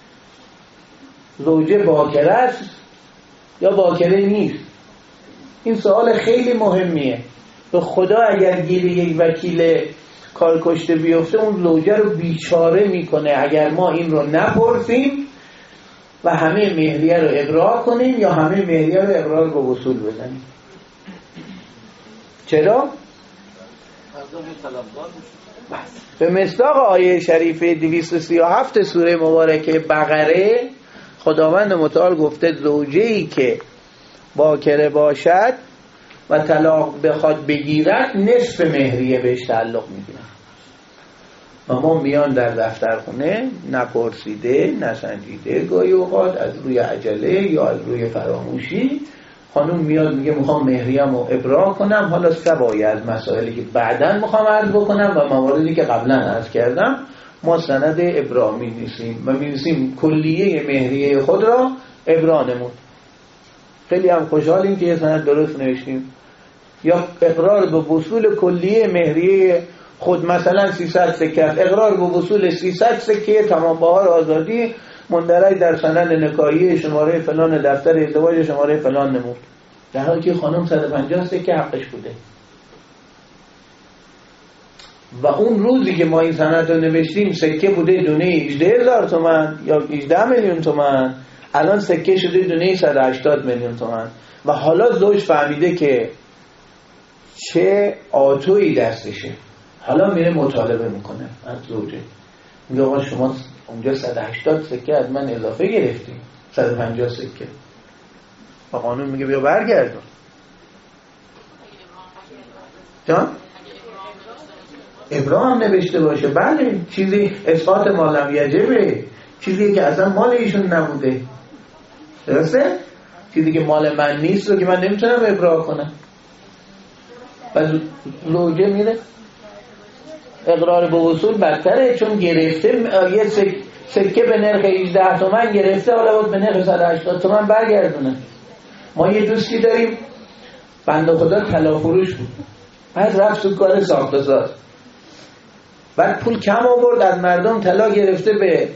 زوجه باکره است یا باکره نیست؟ این سوال خیلی مهمیه. به خدا اگر گیر یک وکیل کارکشته بیفته اون زوجه رو بیچاره میکنه اگر ما این رو نپرسیم و همه مهریه رو ابراء کنیم یا همه مهریه رو اقرار به وصول بزنیم. چرا؟ به مصداق آیه شریفه دویست و سی و هفت سوره مبارکه بقره خداوند متعال گفته زوجه‌ای که باکره باشد و طلاق بخواد بگیرد نصف مهریه بهش تعلق میگیرد. و ما میان در دفترخونه نپرسیده نسنجیده گاهی اوقات از روی عجله یا از روی فراموشی خانوم میاد میگه میخوام مهریم رو ابراء کنم، حالا سوای از مسائلی که بعداً میخوام عرض بکنم و مواردی که قبلا عرض کردم ما سند ابراء می‌نویسیم و می‌نویسیم کلیه مهریه خود را ابراء نمود. خیلی هم خوشحالیم که یه سند درست نوشتیم. یا اقرار به وصول کلیه مهریه خود، مثلا سیصد سکه، اقرار به وصول سیصد سکه تمام بهار آزادی مندرج در سند نکاحی شماره فلان دفتر ازدواج شماره فلان نمود، در حالی که خانم صد و پنجاه سکه حقش بوده. و اون روزی که ما این سند رو نوشتیم سکه بوده دونه هجده هزار تومان یا هجده میلیون تومان، الان سکه شده دونه صد و هشتاد میلیون تومان. و حالا زوج فهمیده که چه آتویی دستشه، حالا میره مطالبه میکنه از زوجه، میگه آقا شما اونجا صد و هشتاد سکه از من اضافه گرفتی، صد و پنجاه سکه. و قانون میگه بیا برگردون. جان؟ ابراء هم نوشته باشه، بله، چیزی اسقاط مالم یجبه، چیزی که اصلا مال ایشون نبوده، درسته؟ چیزی که مال من نیست رو که من نمیتونم ابراء کنم. و زوجه میره اقرار به وصول بدتره، چون گرفته یه سک... سکه به نرخ هجده تومن گرفته، حالا بود به نرخ صد و هشتاد تومن برگردونه. ما یه دوستی داریم بنده خدا طلا فروش بود، بعد رفت تو کار ساخت و ساز، بعد پول کم آورد از مردم، طلا گرفته به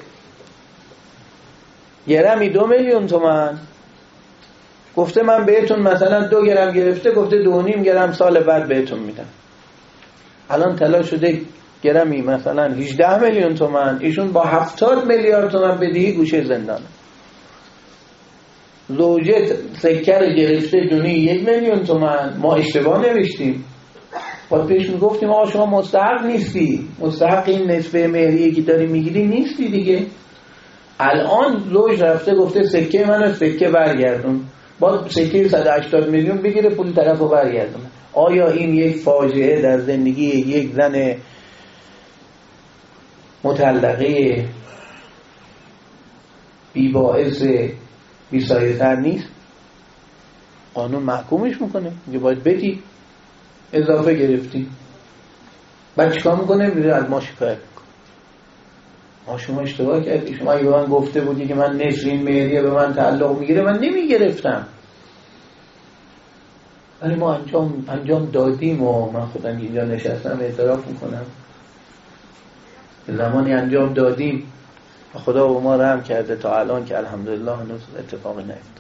گرمی دو میلیون تومن، گفته من بهتون مثلا دو گرم گرفته، گفته دو نیم گرم سال بعد بهتون میدم. الان طلا شده گرمی مثلا هجده میلیون تومن، ایشون با هفتاد میلیارد تومن بدهی گوشه زندانه. زوجه سکه رو گرفته دونه یک میلیون تومن، ما اشتباه نوشتیم، با پیش میگفتیم آقا شما مستحق نیستی، مستحق این نصفه مهریه که داری میگیری نیستی دیگه. الان زوج رفته گفته سکه منو سکه برگردون، با سکه صد و هشتاد میلیون بگیره پول طرفو برگردونه. آیا این یک فاجعه در زندگی یک زن مطلقه بی‌باعث بی‌سایه‌تر نیست؟ قانون محکومش میکنه، میگه باید بدی، اضافه گرفتی. بعد چیکار میکنه؟ میره از ما شکایت میکنه، ما شما اشتباه کردی، شما اگه به من گفته بودی که من نصف این مهریه به من تعلق میگیره من نمیگرفتم، ولی ما انجام انجام دادیم و من خودم اینجا نشستم اعتراف میکنم زمانی انجام دادیم و خدا به ما رحم کرده تا الان که الحمدلله هنوز اتفاقی نیفتاد.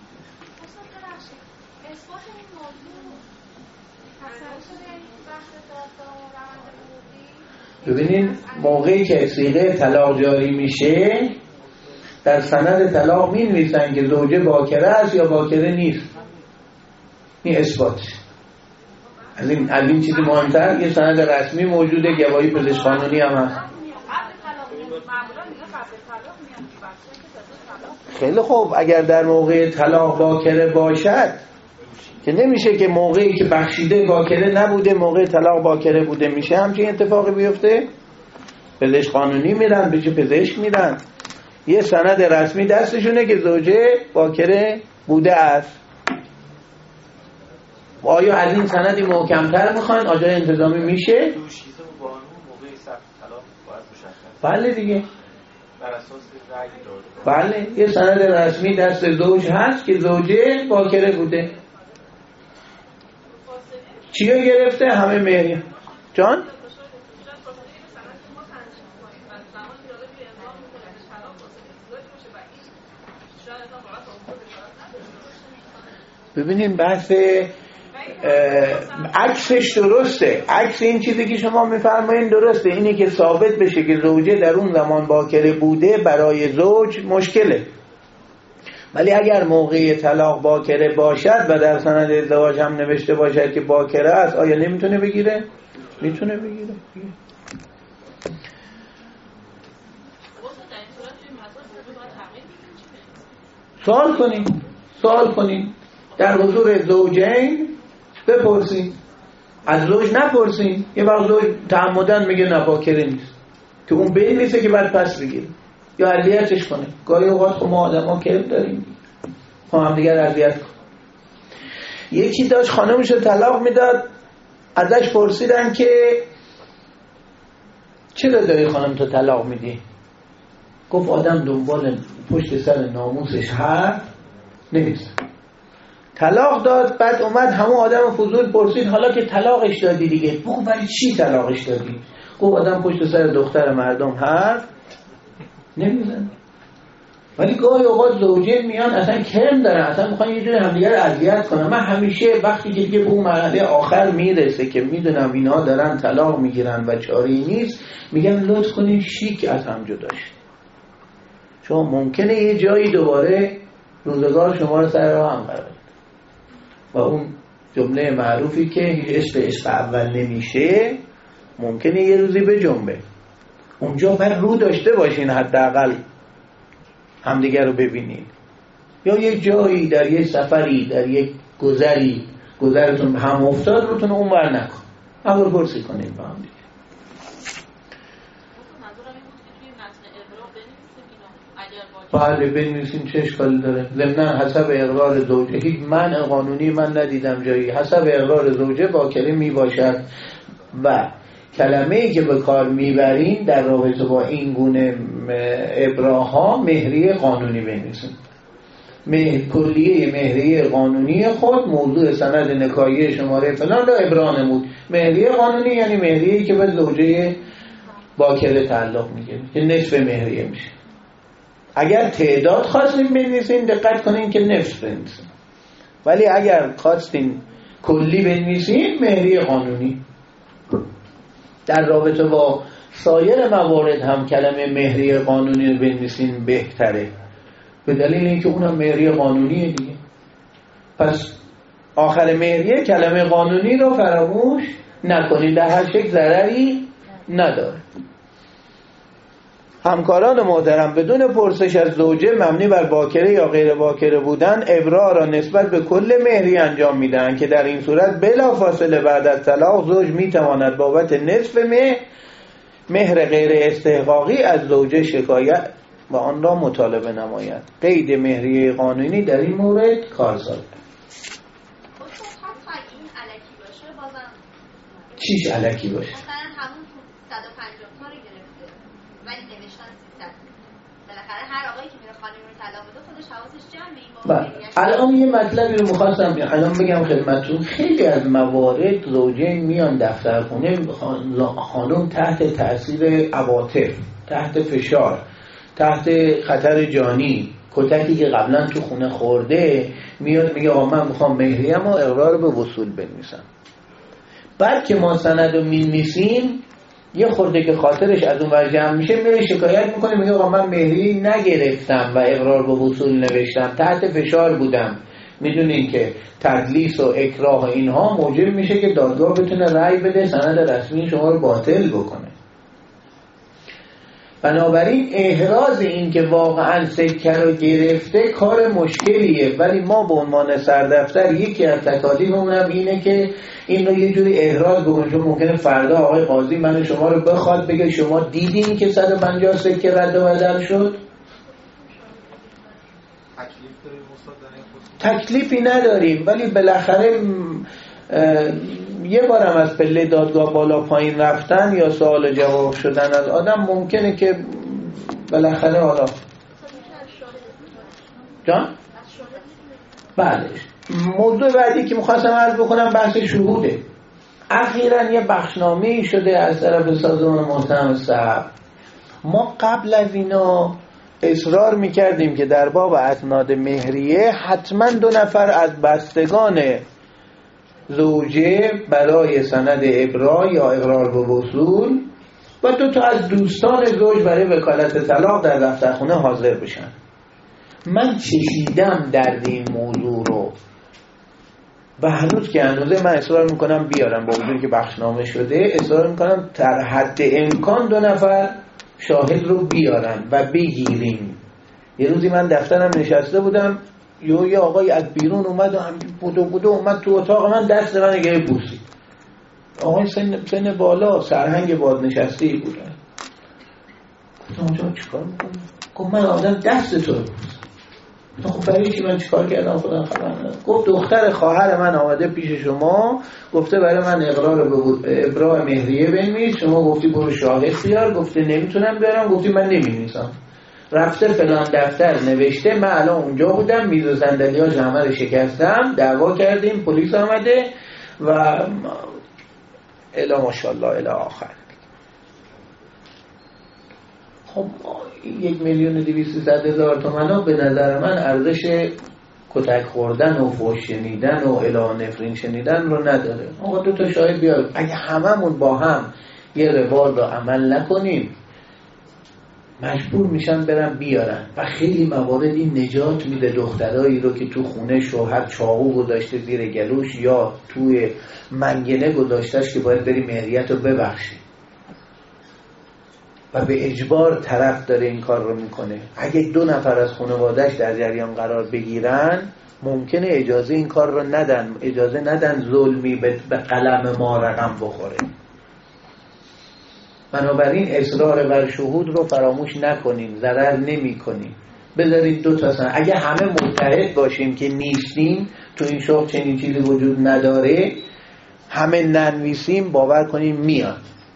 ببینین موقعی که صیغه طلاق جاری میشه در سند طلاق می نویسن که زوجه باکره است یا باکره نیست، این اثبات. از این از این چیزی مهمتر یه سند رسمی موجوده، گواهی پزشک قانونی هم هست. خیلی خوب، اگر در موقع طلاق باکره باشد که نمیشه که موقعی که بخشیده باکره نبوده موقع طلاق باکره بوده، میشه همچین اتفاقی بیفته؟ پزشک قانونی میرن، به چه پزشک میرن؟ یه سند رسمی دستشونه که زوجه باکره بوده است. آیا از این سندی محکم‌تر میخواین؟ آجای انتظامی میشه؟ بله دیگه، بله یه سند رسمی دست زوج هست که زوجه باکره بوده. چیو گرفته؟ همه مهریه. جان؟ ببینین بحث عکسش درسته، عکس این چیزی که شما میفرمایین درسته، اینی که ثابت بشه که زوجه در اون زمان باکره بوده برای زوج مشکله. ولی اگر موقع طلاق باکره باشد و در سند ازدواج هم نوشته باشد که باکره است، آیا نمیتونه بگیره؟ میتونه بگیره. سوال کنین سوال کنین در حضور زوجین بپرسین، از زوج نپرسین. یه وقت زوج تعمدن میگه نه باکره نیست، که اون بین نیسته که بعد پس بگیره یا اذیتش کنه. گاهی اوقات خب ما آدم ها کرم داریم، خب هم دیگر اذیت کن. یکی داشت خانمش رو طلاق میداد، ازش پرسیدن که چرا داری خانم تو طلاق میدی؟ گفت آدم دنبال پشت سر ناموسش حرف نمیزنه. طلاق داد. بعد اومد همون آدم فضول پرسید حالا که طلاقش دادی دیگه، بگو برای چی طلاقش دادی؟ گفت آدم پشت سر دختر مردم حرف نمیزنه. ولی گاهی اوقات زوجین میان اصلا کرم دارن، اصلا میخوان یه جوری همدیگه رو اذیت کنن. من همیشه وقتی که دیگه به اون مرحله آخر میرسه که میدونم اینا دارن طلاق میگیرن و چاری نیست، میگم لطف کنین شیک از هم جدا شید، چون ممکنه یه جایی دوباره روزگار شما رو سر راه هم قرار بده. و اون جمله معروفی که هیچ عشق عشق اول نمیشه، ممکنه یه روزی به جنبه. اونجا بر رو داشته باشین حداقل همدیگر رو ببینید، یا یک جایی در یک سفری در یک گذری گذرتون هم افتاد روتون اون بر نکن، اول پرسی کنید با هم دیگه. بله بنویسین، چه اشکالی داره؟ ضمن حسب اقرار زوجه، هیچ منع قانونی من ندیدم جایی. حسب اقرار زوجه باکره می باشد و کلمه‌ای که به کار میبرین در رابطه با این گونه ابراها مهریه قانونی بنویسین. مهر کلیه مهریه قانونی خود موضوع سند نکاحی شماره فلان را ابرا نمود. مهریه قانونی یعنی مهریه‌ای که به زوجه باکره تعلق میگیره که نصف مهریه میشه. اگر تعداد خواستین بنویسین دقت کنین که نصف بنویسین، ولی اگر خواستین کلی بنویسین مهریه قانونی. در رابطه با سایر موارد هم کلمه مهریه قانونی رو بنویسین بهتره، به دلیل اینکه اونم مهریه قانونیه دیگه. پس آخر مهریه کلمه قانونی رو فراموش نکنید، در هر شکل ضرری نداره. همکاران محترم، بدون پرسش از زوجه مبنی بر باکره یا غیر باکره بودن ابراء را نسبت به کل مهری انجام میدن که در این صورت بلا فاصله بعد از طلاق زوج میتواند بابت نصف مهر مهر غیر استحقاقی از زوجه شکایت و آن را مطالبه نماید. قید مهریه قانونی در این مورد کارساز. چیش الکی باشه؟ مثلا همون صد و پنجاه تا رو گرفته ولی نوشتن سیصد. بالاخره هر آقایی که میره خانم رو طلاق بده خودش حواسش جمعه این بابا. الان یه مطلبی رو می‌خواستم الان بگم خدمتتون. خیلی از موارد زوجین میان دفترخونه، خانم تحت تاثیر عواطف، تحت فشار، تحت خطر جانی، کتکی که قبلا تو خونه خورده، میاد میگه آقا من میخوام مهریم و اقرار به وصول بنویسم. بعد که ما سند رو می‌نویسیم یه خورده که خاطرش از اون ور جمع میشه میره شکایت میکنه، میگه آقا من مهری نگرفتم و اقرار به وصول نوشتم، تحت فشار بودم. میدونین که تدلیس و اکراه و اینها موجب میشه که دادگاه بتونه رأی بده سند رسمی شما رو باطل بکنه. بنابراین احراز این که واقعا سکه رو گرفته کار مشکلیه، ولی ما به عنوان سردفتر یکی از تکالیفمون هم اینه که این رو یه جوری احراز بکنیم، چون ممکنه فردا آقای قاضی من شما رو بخواد بگه شما دیدین که صد و پنجاه سکه رد و بدل شد. تکلیفی نداریم، ولی بالاخره یه بارم از پله دادگاه بالا پایین رفتن یا سوال جواب شدن از آدم ممکنه که بالاخره حالا جان؟ بله. موضوع بعدی که میخواستم عرض بکنم بحث شهوده. اخیراً یه بخشنامه‌ای شده از طرف سازمان محترم صاحب. ما قبل از اینا اصرار میکردیم که در باب اسناد مهریه حتما دو نفر از بستگان زوجه برای سند ابراء یا اقرار به وصول و دو تا از دوستان زوج برای وکالت طلاق در دفترخونه حاضر بشن. من چشیدم درد این موضوع رو و هنوز که هنوزه من اصرار میکنم بیارم، با وجودی که بخشنامه شده اصرار میکنم در حد امکان دو نفر شاهد رو بیارن و بگیریم. یه روزی من دفترم نشسته بودم، یه یه آقای از بیرون اومد و هم بودو بودو اومد تو اتاق من، دست من گره بوسید. آقای سن, سن بالا سرهنگ بازنشسته بودن. گفتم آجا چیکار میکنی؟ گفت من آدم دست تو رو بوسم. خب برای چی من چیکار کردم خودم خبر ندارم. گفت دختر خواهر من آمده پیش شما گفته برای من اقرار به ابراء مهریه بنویس، شما گفتی برو شاهد بیار، گفته نمیتونم بیارم، گفتی من نمی‌نویسم. رفته فلان دفتر نوشته، من الان اونجا بودم، میز و صندلی‌ها همه رو شکستم، دعوا کردیم، پلیس آمده و الا ماشاءالله الی آخر. خب یک میلیون دویست صد هزار تومان به نظر من ارزش کتک خوردن و فحش شنیدن و الی نفرین شنیدن رو نداره. آقا دو تا شاهد بیار. اگه هممون با هم یه روال رو عمل نکنیم مجبور میشن برن بیارن و خیلی موارد این نجات میده دخترایی رو که تو خونه شوهر چاقو گذاشته زیر گلوش یا توی منگنه گذاشتش که باید بری مهریت رو ببخشی و به اجبار طرف داره این کار رو میکنه. اگه دو نفر از خانواده‌اش در جریان قرار بگیرن ممکنه اجازه این کار رو ندن، اجازه ندن ظلمی به قلم ما رقم بخوره. بنابراین اصرار بر شهود رو فراموش نکنیم، ضرر نمی کنیم. بذارید دو تا سن اگه همه متحد باشیم که نیستیم، تو این شغل چنین چیزی وجود نداره، همه ننویسیم، باور کنیم میاد.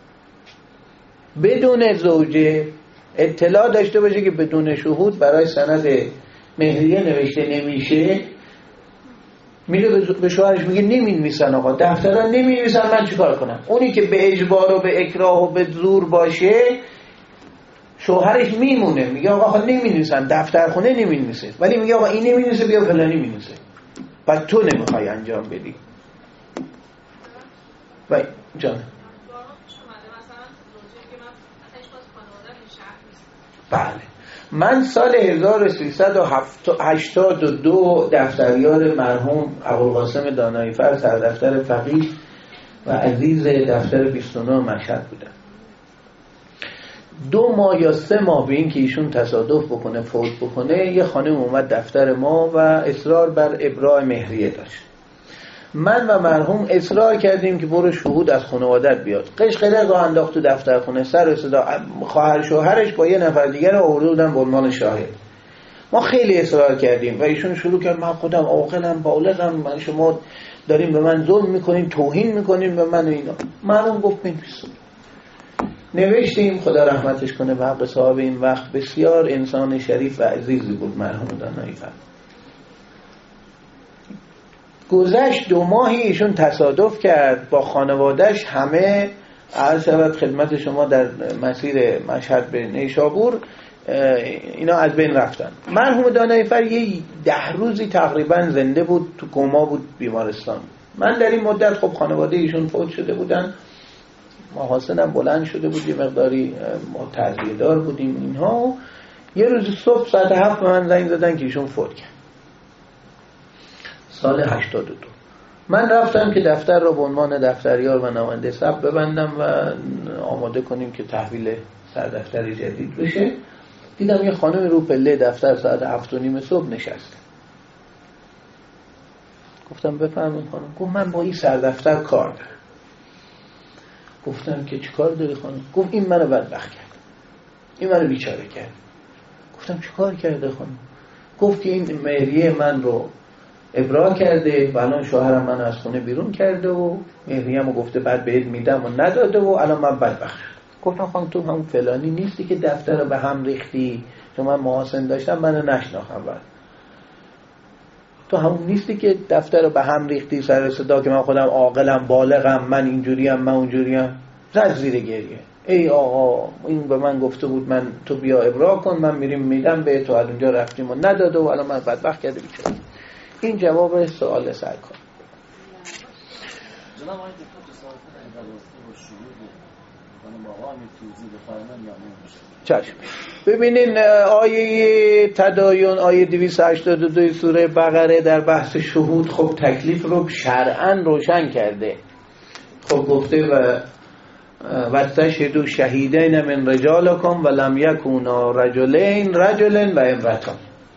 بدون زوجه اطلاع داشته باشه که بدون شهود برای سند مهریه نوشته نمیشه، میره به شوهرش میگه نمی‌نویسن آقا، دفترا نمی‌نویسن، من چیکار کنم؟ اونی که به اجبار و به اکراه و به زور باشه شوهرش میمونه، میگه آقا نمی‌نویسن، دفترخونه نمی‌نویسه، ولی میگه آقا این نمی‌نویسه بیا فلانی می‌نویسه، بعد تو نمیخوای انجام بدی. وای جان بله، من سال هزار و سیصد و هشتاد و دو دفتریار مرحوم ابوالقاسم داناییفر سردفتر فقیه و عزیز دفتر بیست و نه مشهد بودم. دو ماه یا سه ماه به این که ایشون تصادف بکنه فوت بکنه، یه خانم اومد دفتر ما و اصرار بر ابراء مهریه داشت. من و مرحوم اصرار کردیم که برو شهود از خانوادت بیاد. قشقرق رو انداخت تو دفتر خونه، سر و صدا، خواهر شوهرش با یه نفر دیگر رو آورده بودن به عنوان شاهد. ما خیلی اصرار کردیم و ایشون شروع کرد من خودم عاقلم بالغم، من شما داریم به من ظلم میکنین، توهین میکنین به من و اینا. مرحوم گفت بنویسید. نوشتیم، خدا رحمتش کنه به حق صاحب این وقت، بسیار انسان شریف و عزیزی بود مرحوم داناییفر. گذشت دو ماهی ایشون تصادف کرد با خانوادهش، همه عرض شود خدمت شما در مسیر مشهد به نیشابور اینا از بین رفتن. مرحوم داناییفر یه ده روزی تقریبا زنده بود، تو کما بود، بیمارستان. من در این مدت خب خانواده ایشون فوت شده بودن، محاسنم بلند شده بود، یه مقداری ما تعزیه‌دار بودیم اینها. یه روز صبح ساعت هفت به من زنگ زدن که ایشون فوت کرد، سال هشتاد و دو. من رفتم که دفتر رو به عنوان دفتریار و نماینده ثبت ببندم و آماده کنیم که تحویل سردفتر جدید بشه. دیدم یه خانم رو پله دفتر ساعت هفت و نیم صبح نشسته. گفتم بفرمایید خانم. گفت من با این سردفتر کار دارم. گفتم که چی کار داری خانم؟ گفت این منو بدبخت کرد، این منو بیچاره کرد. گفتم چی کار کرده خانم؟ گفت که این مهریه من رو ابراء کرده و الان شوهرم منو از خونه بیرون کرده و مهریه‌مو گفته بعد بهت میدم و نداده و الان من بدبخت شدم. گفتم خانم تو همون فلانی نیستی که دفتر رو به هم ریختی؟ تو من محاسن داشتم منو نشناختم، بعد تو همون نیستی که دفتر رو به هم ریختی سر صدا که من خودم عاقلم بالغم، من اینجوریم من اونجوریم. زد زیر گریه. ای آقا این به من گفته بود من تو بیا ابراء کن، من میریم میدم به تو، از اونجا رفتیم و نداده و الان من بدبخت کرده بیچاره. این جواب سوال سرکار. جناب آقای دکتر تصادف در رابطه با شهود خانم آقا می توضیح بفرمایید یا نمیشه؟ چشم. ببینین آیه تداین، آیه دویست و هشتاد و دو سوره بقره در بحث شهود خب تکلیف رو شرعاً روشن کرده. خب گفته و وَاسْتَشْهِدُوا شَهِیدَیْنَ مِنْ رِجَالِکُمْ وَلَمْ یَکُونَا رَجُلَیْنِ رَجُلٌ وَامْرَأَتان.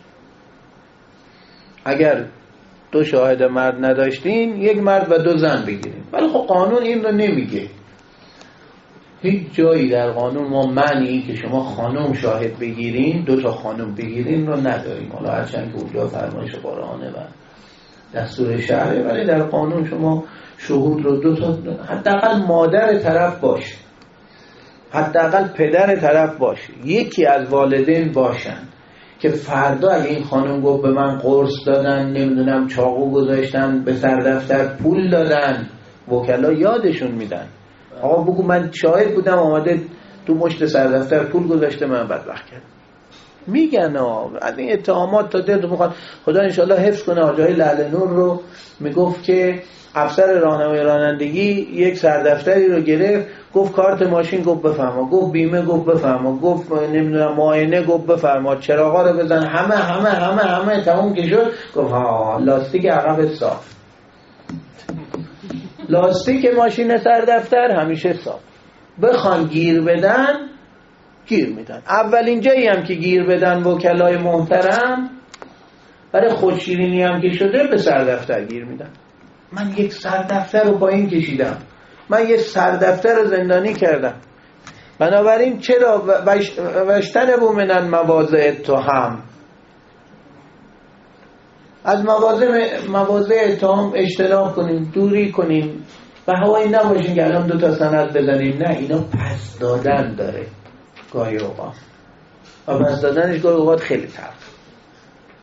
اگر دو شاهد مرد نداشتین یک مرد و دو زن بگیرین. ولی خب قانون این رو نمیگه. هیچ جایی در قانون ما معنی که شما خانم شاهد بگیرین، دو تا خانم بگیرین رو نداریم. حالا هرچند که اونجا فرمایش قرآنه و دستور شرعه، ولی در قانون شما شهود رو دو تا، حداقل مادر طرف باشه، حداقل پدر طرف باشه، یکی از والدین باشن که فردا اگه این خانم گفت به من قرص دادن، نمیدونم چاقو گذاشتن، به سردفتر پول دادن، وکلا یادشون میدن آقا بگو من شاهد بودم آمده تو مشت سردفتر پول گذاشته من بدبخت کردم. میگن آه از این اتهامات تا دلت بخواد. خدا انشالله حفظ کنه. آجای لعل نور رو میگفت که افسر راهنمای رانندگی یک سردفتری رو گرفت، گفت کارت ماشین، گفت بفرما، گفت بیمه، گفت بفرما، گفت نمیدونم معاینه، گفت بفرما، چراغا رو بزن، همه همه همه همه تموم که شد، گفت ها لاستیک عقب صاف. لاستیک ماشین سردفتر همیشه صاف. بخوان گیر بدن گیر میدن. اولین جایی هم که گیر بدن وکلای محترم برای خودشیرینی هم که شده به سردفتر گیر میدن. من یک سردفتر رو با این کشیدم، من یک سردفتر رو زندانی کردم. بنابراین چرا وشتنبوا من المواضع التهم، از مواضع مواضع اتهام اجتناب کنیم، دوری کنیم و هوایی نباشیم که الان دو تا سند بزنیم. نه، اینا پس دادن داره گاهی اوقات و پس دادنش گاهی اوقات خیلی سخت.